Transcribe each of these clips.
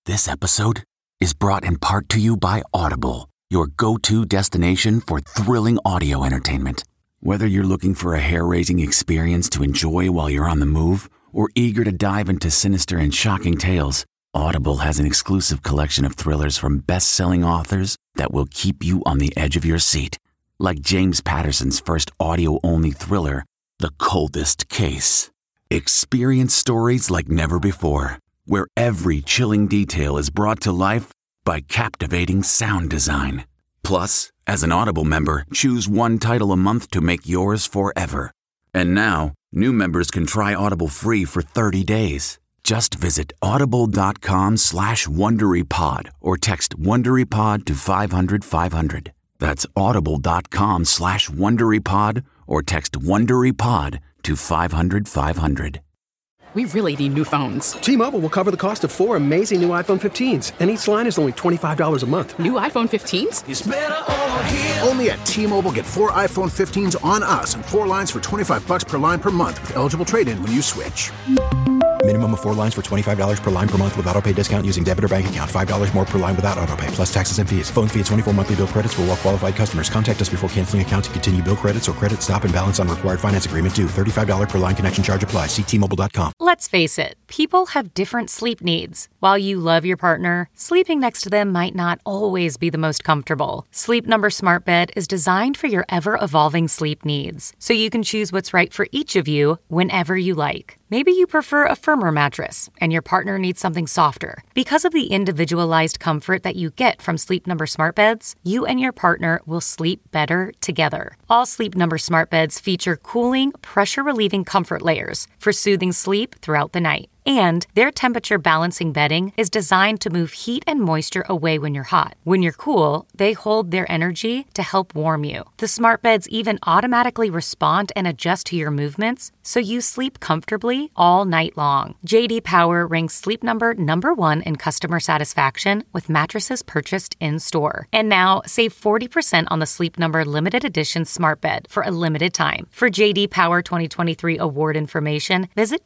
This episode is brought in part to you by Audible, your go-to destination for thrilling audio entertainment. Whether you're looking for a hair-raising experience to enjoy while you're on the move or eager to dive into sinister and shocking tales, Audible has an exclusive collection of thrillers from best-selling authors that will keep you on the edge of your seat. Like James Patterson's first audio-only thriller, The Coldest Case. Experience stories like never before, where every chilling detail is brought to life by captivating sound design. Plus, as an Audible member, choose one title a month to make yours forever. And now, new members can try Audible free for 30 days. Just visit audible.com/WonderyPod or text WonderyPod to 500-500. That's audible.com/WonderyPod or text WonderyPod to 500-500. We really need new phones. T-Mobile will cover the cost of 4 amazing new iPhone 15s, and each line is only $25 a month. New iPhone 15s? It's better over here. Only at T-Mobile, get 4 iPhone 15s on us and 4 lines for $25 per line per month with eligible trade-in when you switch. Minimum of 4 lines for $25 per line per month with autopay discount using debit or bank account. $5 more per line without autopay, plus taxes and fees. Phone fee at 24 monthly bill credits for well-qualified customers. Contact us before canceling account to continue bill credits or credit stop and balance on required finance agreement due. $35 per line connection charge applies. See T-Mobile.com. Let's face it, people have different sleep needs. While you love your partner, sleeping next to them might not always be the most comfortable. Sleep Number Smart Bed is designed for your ever-evolving sleep needs, so you can choose what's right for each of you whenever you like. Maybe you prefer a firmer mattress and your partner needs something softer. Because of the individualized comfort that you get from Sleep Number Smart Beds, you and your partner will sleep better together. All Sleep Number Smart Beds feature cooling, pressure-relieving comfort layers for soothing sleep throughout the night. And their temperature balancing bedding is designed to move heat and moisture away when you're hot. When you're cool, they hold their energy to help warm you. The smart beds even automatically respond and adjust to your movements, so you sleep comfortably all night long. JD Power ranks Sleep Number #1 in customer satisfaction with mattresses purchased in-store. And now, save 40% on the Sleep Number limited edition smart bed for a limited time. For JD Power 2023 award information, visit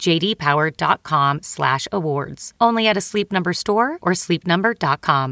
jdpower.com/awards. Only at a Sleep Number store or sleepnumber.com.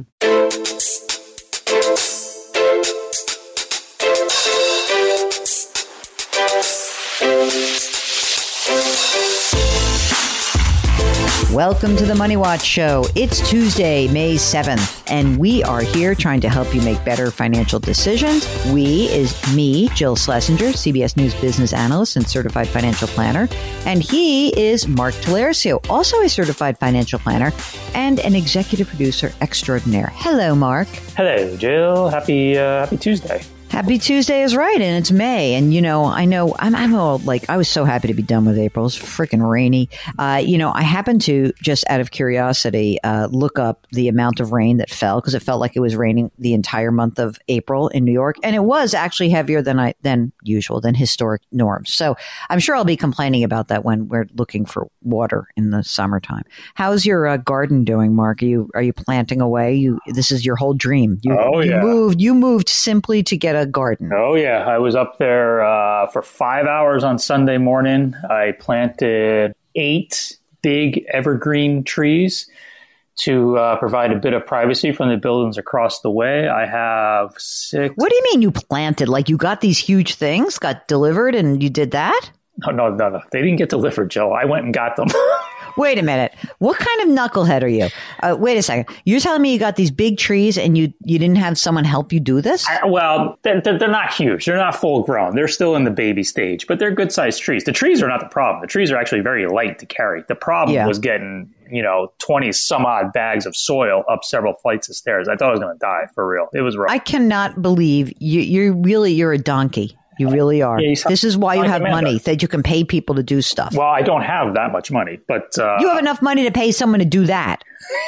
Welcome to the Money Watch Show. It's Tuesday, May 7th, and we are here trying to help you make better financial decisions. We is me, Jill Schlesinger, CBS News business analyst and certified financial planner. And he is Mark Talercio, also a certified financial planner and an executive producer extraordinaire. Hello, Mark. Hello, Jill. Happy Tuesday. Happy Tuesday is right, and it's May. And, I know I'm all like, I was so happy to be done with April. It's freaking rainy. I happened to, just out of curiosity, look up the amount of rain that fell, because it felt like it was raining the entire month of April in New York. And it was actually heavier than usual, than historic norms. So I'm sure I'll be complaining about that when we're looking for water in the summertime. How's your garden doing, Mark? Are you planting away? This is your whole dream. You moved simply to get a garden. Oh, yeah. I was up there for 5 hours on Sunday morning. I planted 8 big evergreen trees to provide a bit of privacy from the buildings across the way. I have 6. What do you mean you planted? Like you got these huge things, got delivered, and you did that? No. They didn't get delivered, Joe. I went and got them. Wait a minute. What kind of knucklehead are you? Wait a second. You're telling me you got these big trees and you didn't have someone help you do this? They're not huge. They're not full grown. They're still in the baby stage, but they're good sized trees. The trees are not the problem. The trees are actually very light to carry. The problem was getting, 20 some odd bags of soil up several flights of stairs. I thought I was going to die, for real. It was rough. I cannot believe you're a donkey. You really are. Yeah, this is why you have money, that you can pay people to do stuff. Well, I don't have that much money, but... you have enough money to pay someone to do that.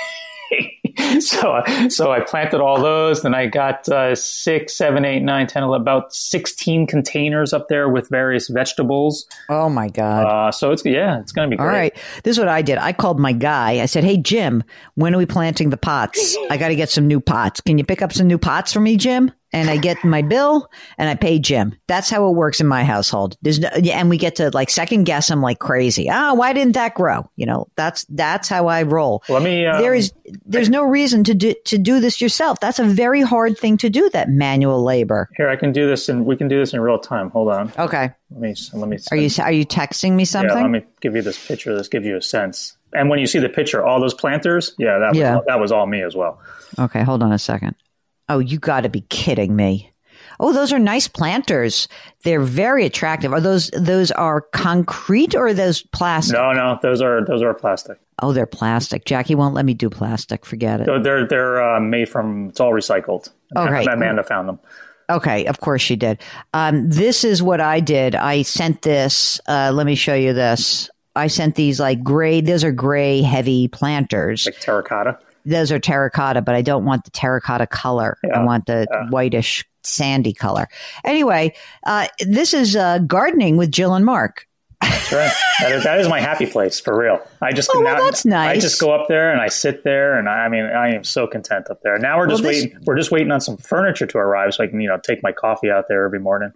So I planted all those. Then I got 6, 7, 8, 9, 10, 11, about 16 containers up there with various vegetables. Oh, my God. So it's going to be great. All right. This is what I did. I called my guy. I said, hey, Jim, when are we planting the pots? I got to get some new pots. Can you pick up some new pots for me, Jim? and I get my bill and I pay Jim. That's how it works in my household. And we get to like second guess them like crazy. Why didn't that grow? That's how I roll. Let me. There's no reason to do this yourself. That's a very hard thing to do. That manual labor. Here, I can do this, and we can do this in real time. Hold on. Okay. Let me. Are you texting me something? Yeah, let me give you this picture. This gives you a sense. And when you see the picture, all those planters, that was all me as well. Okay, hold on a second. Oh, you got to be kidding me. Oh, those are nice planters. They're very attractive. Are those are concrete or are those plastic? No, those are plastic. Oh, they're plastic. Jackie won't let me do plastic. Forget it. So they're made from, it's all recycled. Okay. Amanda found them. Okay, of course she did. This is what I did. I sent this. Let me show you this. I sent these like gray. Those are gray, heavy planters. Like terracotta? Those are terracotta, but I don't want the terracotta color. I want the whitish, sandy color. Anyway, this is gardening with Jill and Mark. That's right. That is my happy place, for real. That's nice. I just go up there and I sit there, and I am so content up there. Now we're just waiting. We're just waiting on some furniture to arrive so I can take my coffee out there every morning.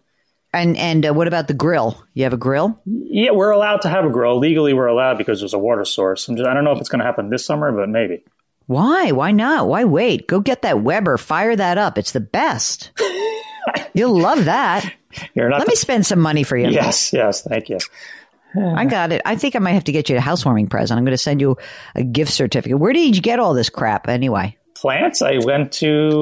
And what about the grill? You have a grill? Yeah, we're allowed to have a grill. Legally, we're allowed because there's a water source. I don't know if it's going to happen this summer, but maybe. Why? Why not? Why wait? Go get that Weber. Fire that up. It's the best. You'll love that. Let me spend some money for you. Yes. Thank you. I got it. I think I might have to get you a housewarming present. I'm going to send you a gift certificate. Where did you get all this crap anyway? Plants? I went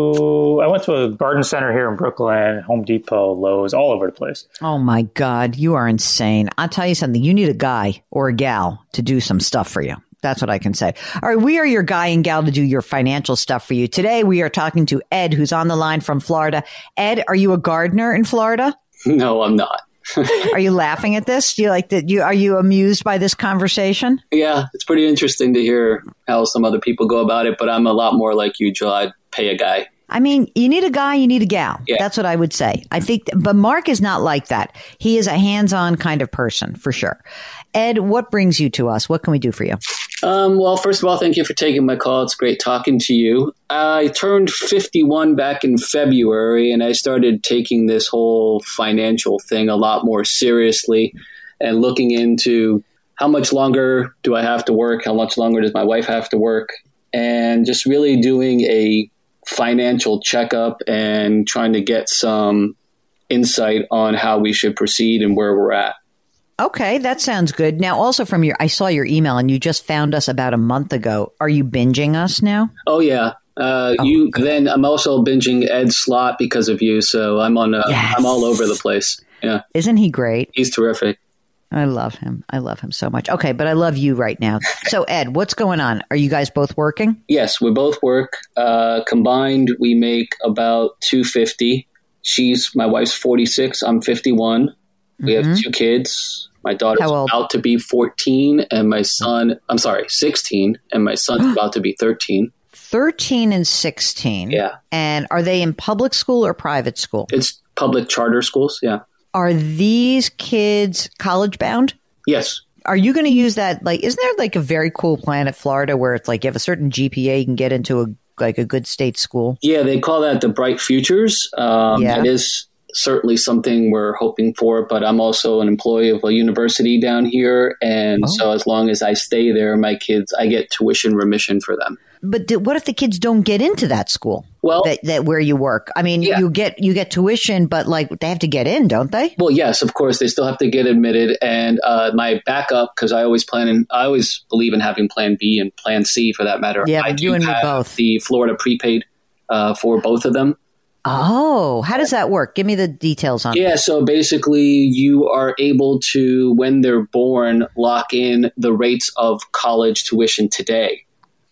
to a garden center here in Brooklyn, Home Depot, Lowe's, all over the place. Oh my God, you are insane. I'll tell you something. You need a guy or a gal to do some stuff for you. That's what I can say. All right, we are your guy and gal to do your financial stuff for you. Today, we are talking to Ed, who's on the line from Florida. Ed, are you a gardener in Florida? No, I'm not. Are you laughing at this? Do you like that? Are you amused by this conversation? Yeah, it's pretty interesting to hear how some other people go about it, but I'm a lot more like you, Joe. I'd pay a guy. I mean, you need a guy, you need a gal. Yeah. That's what I would say. I think, but Mark is not like that. He is a hands-on kind of person, for sure. Ed, what brings you to us? What can we do for you? Well, first of all, thank you for taking my call. It's great talking to you. I turned 51 back in February, and I started taking this whole financial thing a lot more seriously and looking into how much longer do I have to work? How much longer does my wife have to work? And just really doing a financial checkup and trying to get some insight on how we should proceed and where we're at. Okay, that sounds good. Now, also I saw your email and you just found us about a month ago. Are you binging us now? Oh, yeah. Then I'm also binging Ed Slott because of you. So I'm I'm all over the place. Yeah. Isn't he great? He's terrific. I love him. I love him so much. Okay, but I love you right now. So Ed, what's going on? Are you guys both working? Yes, we both work. Combined, we make about $250. My wife's 46. I'm 51. We have 2 kids. My daughter's about to be 14 and my son, 16, and my son's about to be 13. 13 and 16. Yeah. And are they in public school or private school? It's public charter schools, yeah. Are these kids college bound? Yes. Are you going to use that? Like, isn't there like a very cool plan at Florida where it's like you have a certain GPA, you can get into a good state school? Yeah, they call that the Bright Futures. It is certainly something we're hoping for, but I'm also an employee of a university down here. And so as long as I stay there, my kids, I get tuition remission for them. But what if the kids don't get into that school? Well, that where you work? I mean, you get tuition, but like they have to get in, don't they? Well, yes, of course, they still have to get admitted. And my backup, because I always believe in having Plan B and Plan C for that matter. Yeah, you and me both. The Florida prepaid for both of them. Oh, how does that work? Give me the details on that. Yeah, so basically you are able to, when they're born, lock in the rates of college tuition today.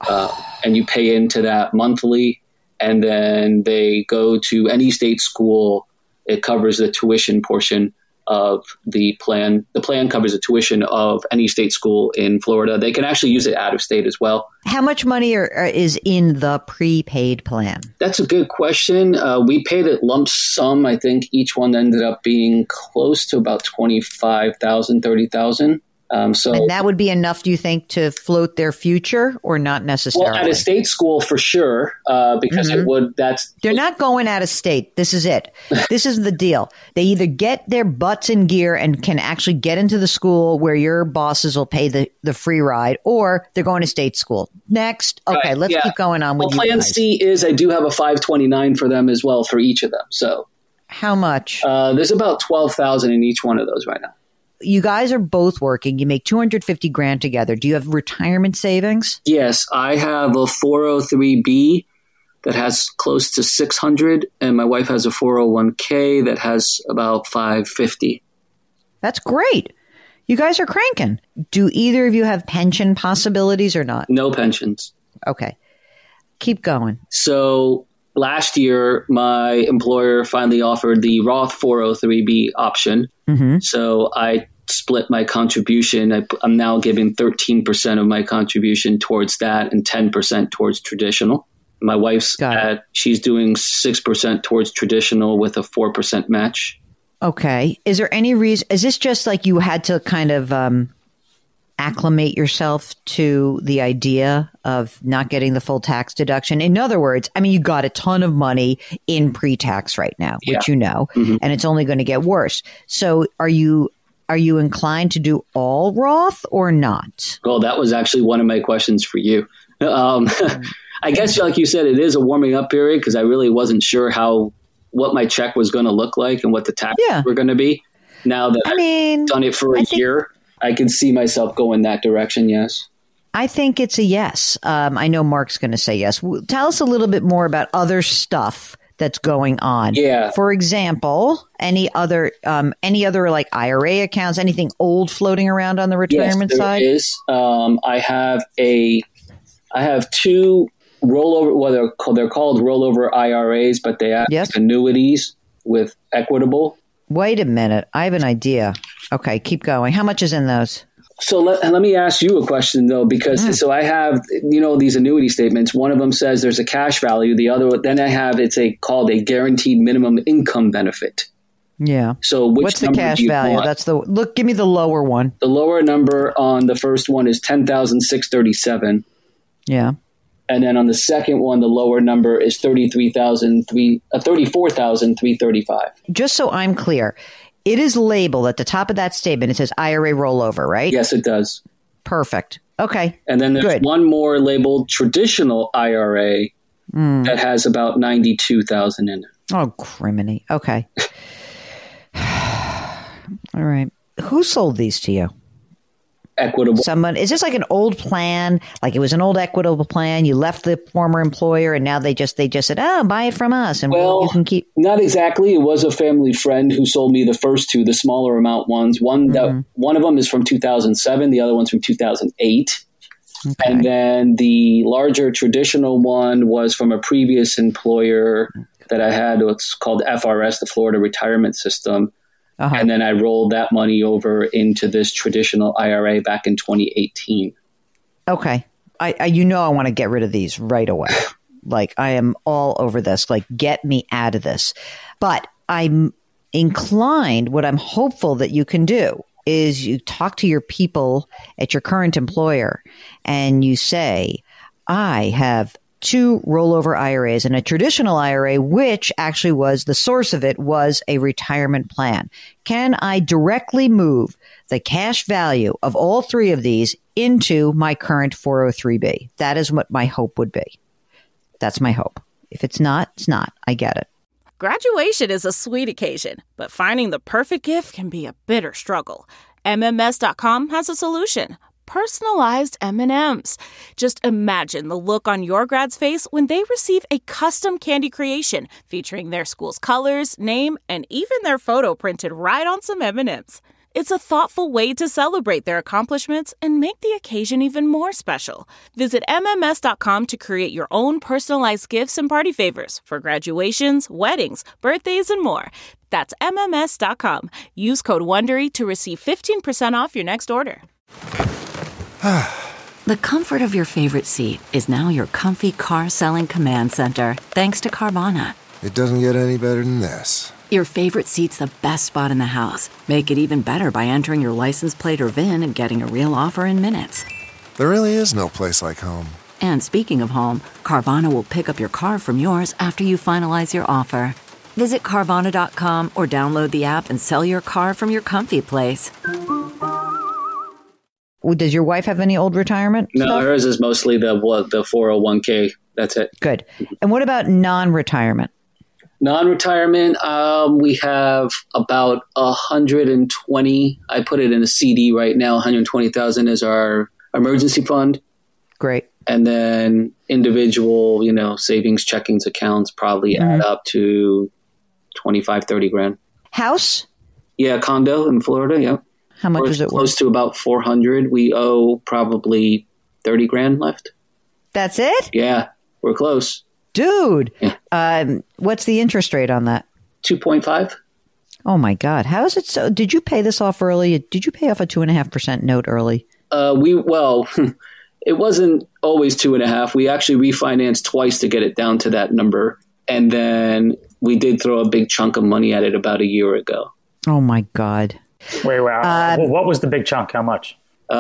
And you pay into that monthly, and then they go to any state school. It covers the tuition portion of the plan. The plan covers the tuition of any state school in Florida. They can actually use it out of state as well. How much money is in the prepaid plan? That's a good question. We paid it lump sum. I think each one ended up being close to about $25,000, $30,000. And that would be enough, do you think, to float their future, or not necessarily? Well, at a state school for sure, because it would. They're not going out of state. This is it. This is the deal. They either get their butts in gear and can actually get into the school where your bosses will pay the free ride, or they're going to state school. Next, okay, let's keep going on with you Plan guys. C is I do have a 529 for them as well for each of them. So how much? There's about 12,000 in each one of those right now. You guys are both working. You make $250,000 together. Do you have retirement savings? Yes, I have a 403B that has close to 600, and my wife has a 401k that has about 550. That's great. You guys are cranking. Do either of you have pension possibilities or not? No pensions. Okay. Keep going. So last year, my employer finally offered the Roth 403B option. So I split my contribution. I'm now giving 13% of my contribution towards that and 10% towards traditional. My wife's she's doing 6% towards traditional with a 4% match. Okay. Is there any reason? Is this just like you had to kind of acclimate yourself to the idea of not getting the full tax deduction? In other words, I mean, you got a ton of money in pre-tax right now, which you know, and it's only going to get worse. So are you inclined to do all Roth or not? Well, that was actually one of my questions for you. I guess, like you said, it is a warming up period because I really wasn't sure what my check was going to look like and what the taxes were going to be. Now that I've done it for a year, I can see myself going that direction, yes. I think it's a yes. I know Mark's going to say yes. Tell us a little bit more about other stuff that's going on. Yeah. For example, any other like IRA accounts, anything old floating around on the retirement side? Yes, there is. I have two rollover, they're called rollover IRAs, but they have annuities with Equitable. Wait a minute. I have an idea. Okay, keep going. How much is in those? So let me ask you a question, though, because so I have, these annuity statements. One of them says there's a cash value. The other, then I have, called a guaranteed minimum income benefit. Yeah. So what's the cash value? Want? Give me the lower one. The lower number on the first one is $10,637. Yeah. And then on the second one, the lower number is $34,335. Just so I'm clear, it is labeled at the top of that statement. It says IRA rollover, right? Yes, it does. Perfect. Okay. And then there's one more labeled traditional IRA that has about $92,000 in it. Oh, criminy. Okay. All right. Who sold these to you? Equitable. Someone, is this like an old plan? Like it was an old Equitable plan. You left the former employer and now they just said, oh, buy it from us. And you can keep. Not exactly. It was a family friend who sold me the first two, the smaller amount ones. One of them is from 2007. The other one's from 2008. Okay. And then the larger traditional one was from a previous employer that I had. It's called FRS, the Florida Retirement System. And then I rolled that money over into this traditional IRA back in 2018. Okay. I want to get rid of these right away. Like I am all over this. Like get me out of this. But I'm inclined, what I'm hopeful that you can do is you talk to your people at your current employer and you say, I have 2 rollover IRAs and a traditional IRA, which actually was the source of it was a retirement plan. Can I directly move the cash value of all 3 of these into my current 403B? That is what my hope would be. That's my hope. If it's not, it's not. I get it. Graduation is a sweet occasion, but finding the perfect gift can be a bitter struggle. MMS.com has a solution. Personalized M&Ms. Just imagine the look on your grad's face when they receive a custom candy creation featuring their school's colors, name, and even their photo printed right on some M&Ms. It's a thoughtful way to celebrate their accomplishments and make the occasion even more special. Visit MMS.com to create your own personalized gifts and party favors for graduations, weddings, birthdays, and more. That's MMS.com. Use code WONDERY to receive 15% off your next order. The comfort of your favorite seat is now your comfy car selling command center, thanks to Carvana. It doesn't get any better than this. Your favorite seat's the best spot in the house. Make it even better by entering your license plate or VIN and getting a real offer in minutes. There really is no place like home. And speaking of home, Carvana will pick up your car from yours after you finalize your offer. Visit Carvana.com or download the app and sell your car from your comfy place. Does your wife have any old retirement No, stuff? hers is mostly the 401k. That's it. Good. And what about non-retirement? Non-retirement, we have about 120. I put it in a CD right now. 120,000 is our emergency fund. Great. And then individual, savings, checkings, accounts probably add up to 25, 30 grand. House? Yeah, condo in Florida. Yeah. How much is it worth? Close to about 400. We owe probably 30 grand left. That's it? Yeah, we're close. Dude, what's the interest rate on that? 2.5. Oh my God. How is it so? Did you pay this off early? Did you pay off a 2.5% note early? It wasn't always 2.5. We actually refinanced twice to get it down to that number. And then we did throw a big chunk of money at it about a year ago. Oh my God. Wait, what was the big chunk? How much?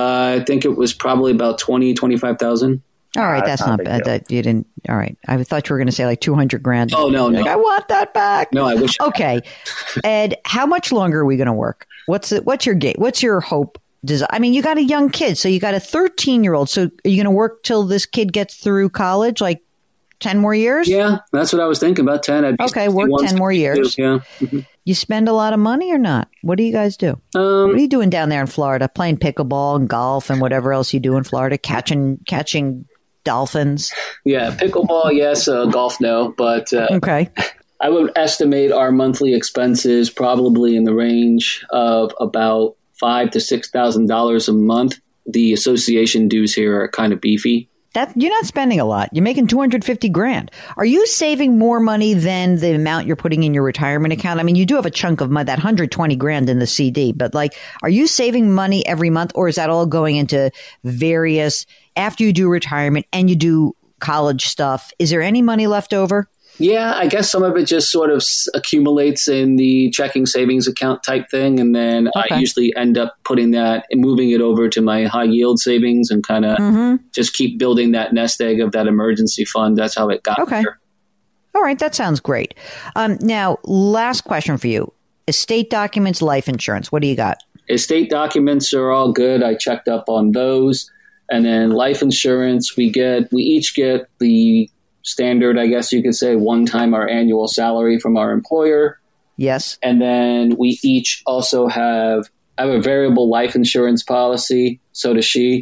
I think it was probably about 25,000. All right, that's not bad. You didn't. All right, I thought you were going to say like 200 grand. Oh no, I want that back. No, I wish. Okay, Ed, how much longer are we going to work? What's your gate? What's your hope? I mean, you got a young kid, so you got a 13-year-old. So are you going to work till this kid gets through college, like 10 more years? Yeah, that's what I was thinking about. 10. Okay, work 10 more years. Yeah. Mm-hmm. You spend a lot of money or not? What do you guys do? What are you doing down there in Florida? Playing pickleball and golf and whatever else you do in Florida? Catching dolphins? Yeah, pickleball, yes. Golf, no. But okay. I would estimate our monthly expenses probably in the range of about $5,000 to $6,000 a month. The association dues here are kind of beefy. You're not spending a lot. You're making 250 grand. Are you saving more money than the amount you're putting in your retirement account? I mean, you do have a chunk of money, that 120 grand in the CD, but are you saving money every month, or is that all going into various, after you do retirement and you do college stuff, is there any money left over? Yeah, I guess some of it just sort of accumulates in the checking savings account type thing. And then I usually end up putting that and moving it over to my high yield savings and kind of just keep building that nest egg of that emergency fund. That's how it got here. All right. That sounds great. Now, last question for you. Estate documents, life insurance. What do you got? Estate documents are all good. I checked up on those. And then life insurance, we each get the standard, I guess you could say, one time our annual salary from our employer. Yes. And then we each also I have a variable life insurance policy. So does she.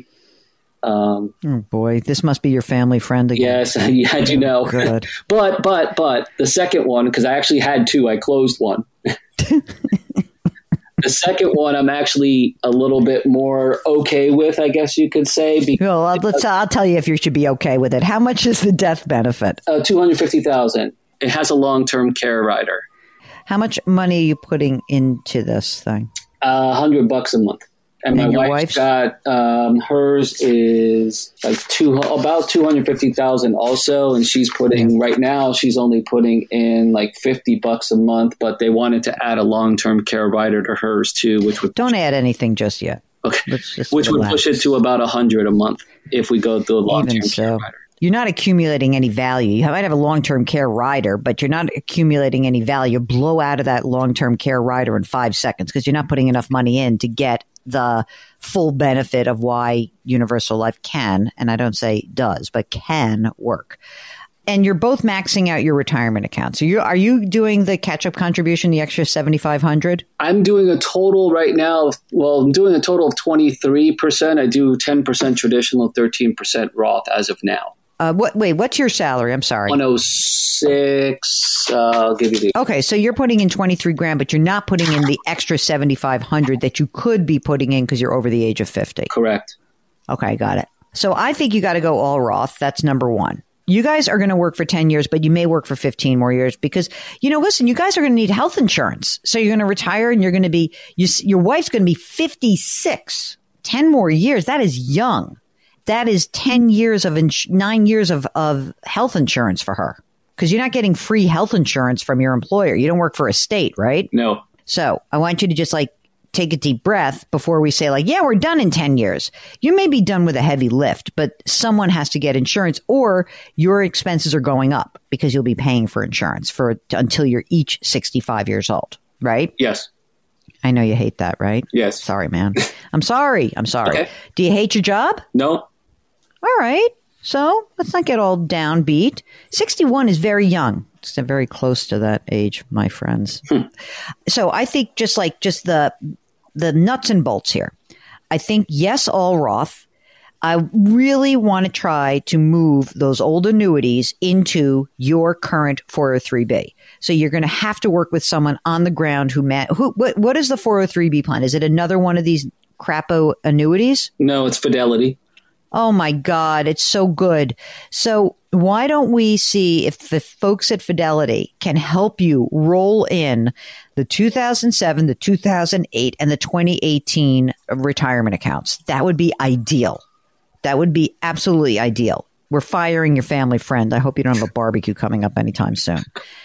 Oh boy, this must be your family friend again. Yes, yeah, I do know. Good. But the second one, because I actually had two, I closed one. The second one, I'm actually a little bit more okay with, I guess you could say. Well, I'll tell you if you should be okay with it. How much is the death benefit? $250,000. It has a long-term care rider. How much money are you putting into this thing? $100 a month. And my wife's got hers is like about $250,000 also, and she's putting right now. She's only putting in like $50 a month, but they wanted to add a long-term care rider to hers too, which would don't add anything just yet. Okay, which would push it to about $100 a month if we go through a long-term care rider. You're not accumulating any value. You might have a long-term care rider, but you're not accumulating any value. Blow out of that long-term care rider in 5 seconds because you're not putting enough money in to get the full benefit of why Universal Life can, and I don't say does, but can work. And you're both maxing out your retirement account. So are you doing the catch-up contribution, the extra $7,500? I'm doing a total right now. I'm doing a total of 23%. I do 10% traditional, 13% Roth as of now. What's your salary? I'm sorry. 106. I'll give you the. Okay, so you're putting in 23 grand, but you're not putting in the extra 7,500 that you could be putting in because you're over the age of 50. Correct. Okay, got it. So I think you got to go all Roth. That's number one. You guys are going to work for 10 years, but you may work for 15 more years because, listen, you guys are going to need health insurance. So you're going to retire and you're going to be, your wife's going to be 56. 10 more years. That is young. That is 10 years 9 years of health insurance for her. because you're not getting free health insurance from your employer. You don't work for a state, right? No. So I want you to just like take a deep breath before we say like, yeah, we're done in 10 years. You may be done with a heavy lift, but someone has to get insurance or your expenses are going up because you'll be paying for insurance until you're each 65 years old, right? Yes. I know you hate that, right? Yes. Sorry, man. I'm sorry. Okay. Do you hate your job? No. All right. So let's not get all downbeat. 61 is very young. It's very close to that age, my friends. So I think just the nuts and bolts here. I think, yes, all Roth. I really want to try to move those old annuities into your current 403B. So you're going to have to work with someone on the ground what is the 403B plan? Is it another one of these crapo annuities? No, it's Fidelity. Oh my God, it's so good. So why don't we see if the folks at Fidelity can help you roll in the 2007, the 2008, and the 2018 retirement accounts? That would be ideal. That would be absolutely ideal. We're firing your family friend. I hope you don't have a barbecue coming up anytime soon.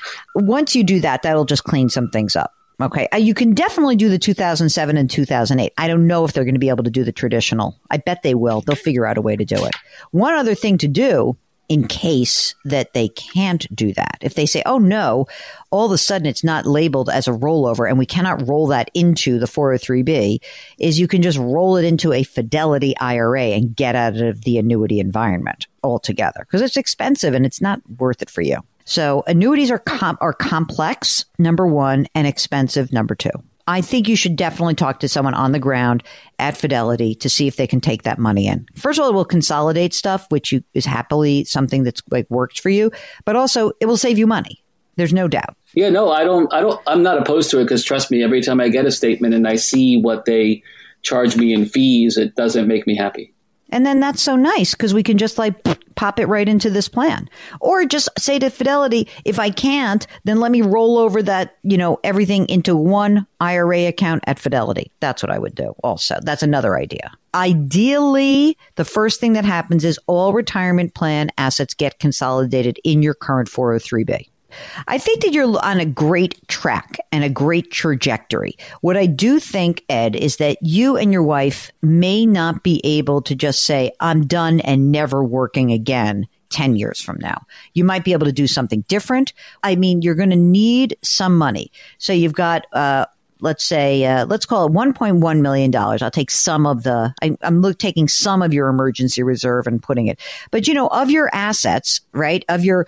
Once you do that, that'll just clean some things up. Okay. You can definitely do the 2007 and 2008. I don't know if they're going to be able to do the traditional. I bet they will. They'll figure out a way to do it. One other thing to do in case that they can't do that. If they say, oh no, all of a sudden it's not labeled as a rollover and we cannot roll that into the 403B, is you can just roll it into a Fidelity IRA and get out of the annuity environment altogether because it's expensive and it's not worth it for you. So annuities are complex, number one, and expensive, number two. I think you should definitely talk to someone on the ground at Fidelity to see if they can take that money in. First of all, it will consolidate stuff, which is happily something that's like works for you, but also it will save you money. There's no doubt. Yeah, no, I'm not opposed to it because trust me, every time I get a statement and I see what they charge me in fees, it doesn't make me happy. And then that's so nice because we can just like pop it right into this plan. Or just say to Fidelity, if I can't, then let me roll over that, everything into one IRA account at Fidelity. That's what I would do also. That's another idea. Ideally, the first thing that happens is all retirement plan assets get consolidated in your current 403B. I think that you're on a great track and a great trajectory. What I do think, Ed, is that you and your wife may not be able to just say, I'm done and never working again 10 years from now. You might be able to do something different. I mean, you're going to need some money. So you've got, let's say, let's call it $1.1 million. I'll take some of I'm taking some of your emergency reserve and putting it. But, of your assets, right, of your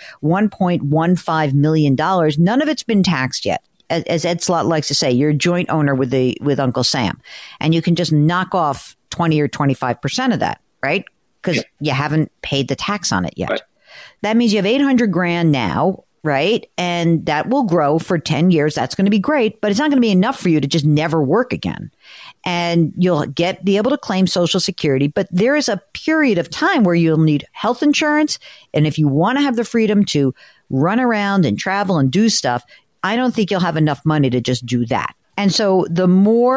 $1.15 million, none of it's been taxed yet. As Ed Slott likes to say, you're a joint owner with Uncle Sam. And you can just knock off 20 or 25% of that, right? Because you haven't paid the tax on it yet. Right. That means you have $800,000 now. Right. And that will grow for 10 years. That's going to be great, but it's not going to be enough for you to just never work again. And you'll be able to claim Social Security. But there is a period of time where you'll need health insurance. And if you want to have the freedom to run around and travel and do stuff, I don't think you'll have enough money to just do that. And so the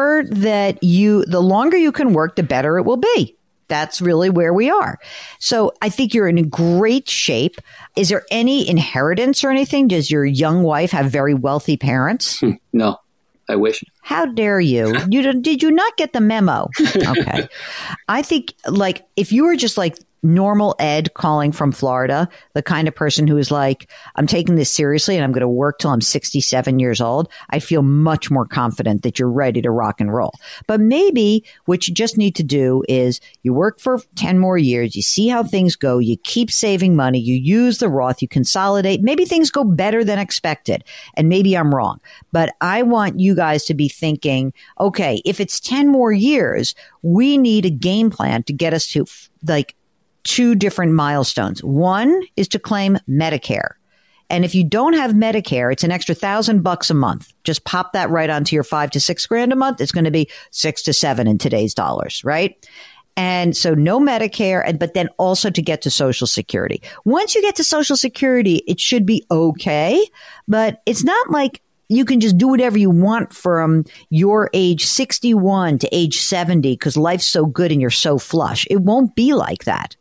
longer you can work, the better it will be. That's really where we are. So I think you're in great shape. Is there any inheritance or anything? Does your young wife have very wealthy parents? No, I wish. How dare you? Did you not get the memo? Okay. I think if you were just like normal Ed calling from Florida, the kind of person who is like, I'm taking this seriously and I'm going to work till I'm 67 years old, I feel much more confident that you're ready to rock and roll. But maybe what you just need to do is you work for 10 more years, you see how things go, you keep saving money, you use the Roth, you consolidate, maybe things go better than expected. And maybe I'm wrong, but I want you guys to be thinking, okay, if it's 10 more years, we need a game plan to get us to two different milestones. One is to claim Medicare. And if you don't have Medicare, it's an extra $1,000 a month. Just pop that right onto your $5,000 to $6,000 a month. It's going to be $6,000 to $7,000 in today's dollars, right? And so no Medicare, but then also to get to Social Security. Once you get to Social Security, it should be okay, but it's not like you can just do whatever you want from your age 61 to age 70 because life's so good and you're so flush. It won't be like that.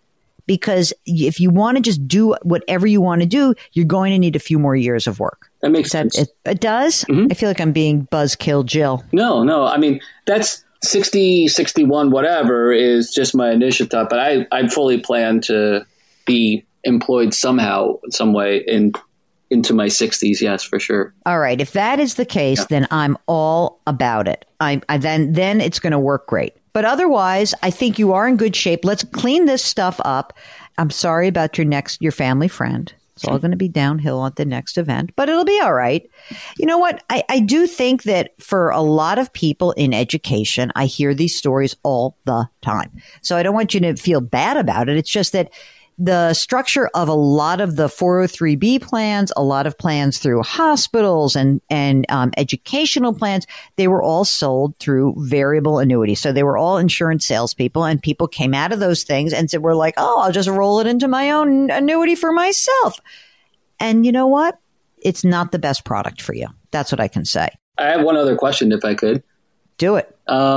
because if you want to just do whatever you want to do, you're going to need a few more years of work. That makes sense. It does? Mm-hmm. I feel like I'm being buzzkill Jill. No. I mean, that's 60, 61, whatever is just my initial thought. But I fully plan to be employed somehow, some way into my 60s. Yes, for sure. All right. If that is the case, then I'm all about it. Then it's going to work great. But otherwise, I think you are in good shape. Let's clean this stuff up. I'm sorry about your family friend. It's all going to be downhill at the next event, but it'll be all right. You know what? I do think that for a lot of people in education, I hear these stories all the time. So I don't want you to feel bad about it. It's just that the structure of a lot of the 403B plans, a lot of plans through hospitals and educational plans, they were all sold through variable annuity. So they were all insurance salespeople, and people came out of those things and said, we're like, oh, I'll just roll it into my own annuity for myself. And you know what? It's not the best product for you. That's what I can say. I have one other question, if I could. Do it.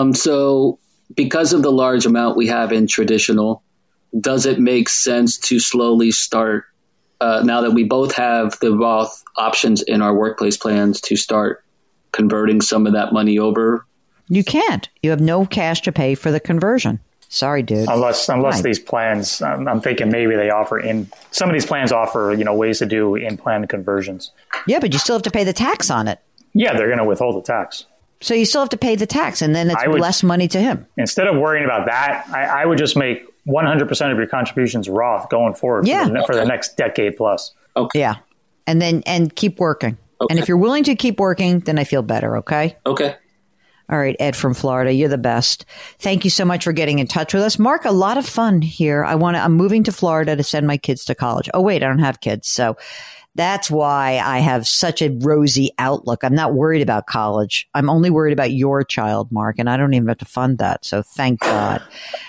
So because of the large amount we have in traditional, does it make sense to slowly start, now that we both have the Roth options in our workplace plans, to start converting some of that money over? You can't. You have no cash to pay for the conversion. Sorry, dude. Unless these plans, I'm thinking maybe they offer some of these plans offer, ways to do in-plan conversions. Yeah, but you still have to pay the tax on it. Yeah, they're going to withhold the tax. So you still have to pay the tax, and then it's less money to him. Instead of worrying about that, I would just make 100% of your contributions Roth going forward for the next decade plus. Okay. Yeah. And keep working. Okay. And if you're willing to keep working, then I feel better. Okay. Okay. All right. Ed from Florida, you're the best. Thank you so much for getting in touch with us. Mark, a lot of fun here. I'm moving to Florida to send my kids to college. Oh, wait, I don't have kids. So that's why I have such a rosy outlook. I'm not worried about college. I'm only worried about your child, Mark, and I don't even have to fund that. So thank God.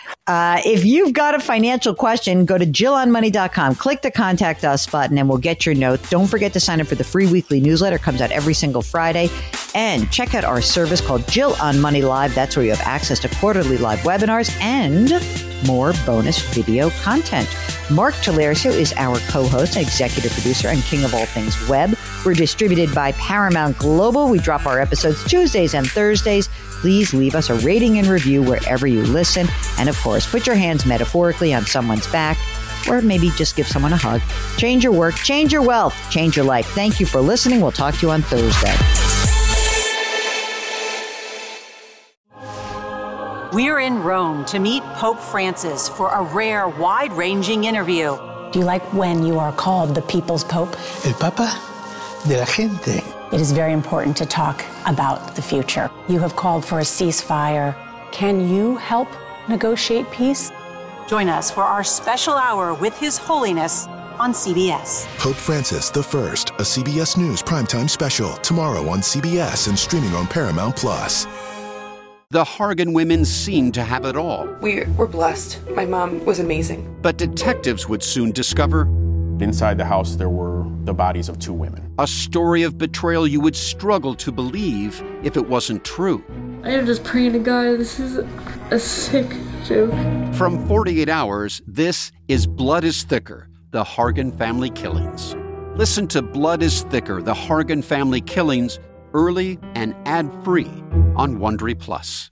If you've got a financial question, go to JillOnMoney.com, click the Contact Us button, and we'll get your note. Don't forget to sign up for the free weekly newsletter. It comes out every single Friday. And check out our service called Jill on Money Live. That's where you have access to quarterly live webinars and more bonus video content. Mark Talerio is our co-host and executive producer and king of all things web. We're distributed by Paramount Global. We drop our episodes Tuesdays and Thursdays. Please leave us a rating and review wherever you listen. And of course, put your hands metaphorically on someone's back, or maybe just give someone a hug. Change your work, change your wealth, change your life. Thank you for listening. We'll talk to you on Thursday. We're in Rome to meet Pope Francis for a rare, wide-ranging interview. Do you like when you are called the People's Pope? El Papa de la Gente. It is very important to talk about the future. You have called for a ceasefire. Can you help negotiate peace? Join us for our special hour with His Holiness on CBS. Pope Francis I, a CBS News primetime special, tomorrow on CBS and streaming on Paramount+. The Hargan women seemed to have it all. We were blessed. My mom was amazing. But detectives would soon discover inside the house there were the bodies of 2 women. A story of betrayal you would struggle to believe if it wasn't true. I am just praying to God, this is a sick joke. From 48 Hours, this is Blood is Thicker, the Hargan Family Killings. Listen to Blood is Thicker, the Hargan Family Killings, early and ad-free on Wondery Plus.